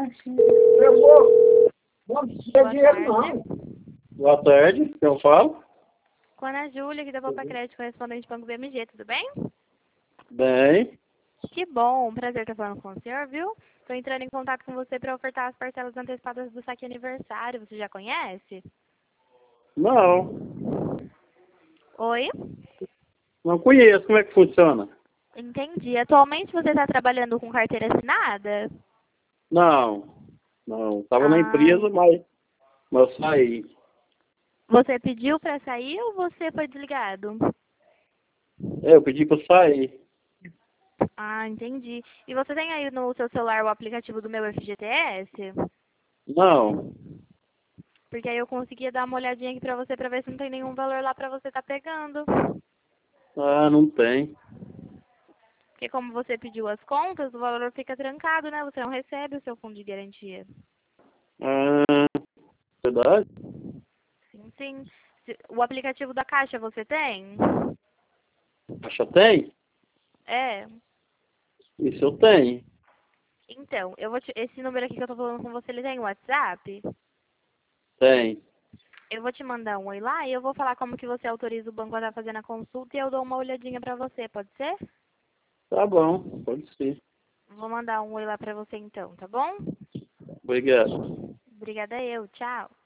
Eu vou. Não precisa Boa dinheiro, tarde. não. Boa tarde, quem eu falo? Com a Ana Júlia, aqui da Poupa Crédito, correspondente Banco BMG, tudo bem? Bem. Que bom, prazer estar falando com o senhor, viu? Estou entrando em contato com você para ofertar as parcelas antecipadas do saque aniversário, você já conhece? Não. Oi? Não conheço. Como é que funciona? Entendi. Atualmente você está trabalhando com carteira assinada? Não. Não. Estava na Ah, empresa, mas eu saí. você pediu para sair ou você foi desligado? Eu pedi para sair. Ah, entendi. E você tem aí no seu celular o aplicativo do meu FGTS? Não. Porque aí eu conseguia dar uma olhadinha aqui pra você pra ver se não tem nenhum valor lá pra você tá pegando. Ah, não tem. Porque como você pediu as contas, o valor fica trancado, né? Você não recebe o seu fundo de garantia. Ah, verdade? Sim, sim. O aplicativo da Caixa você tem? Acha tem? É. Isso eu tenho. Então, esse número aqui que eu tô falando com você, ele tem WhatsApp? Tem. Eu vou te mandar um oi lá e eu vou falar como que você autoriza o banco a estar fazendo a consulta e eu dou uma olhadinha pra você, pode ser? Tá bom. Pode ser. Vou mandar um oi lá pra você então, tá bom? Obrigado. Obrigada eu, tchau.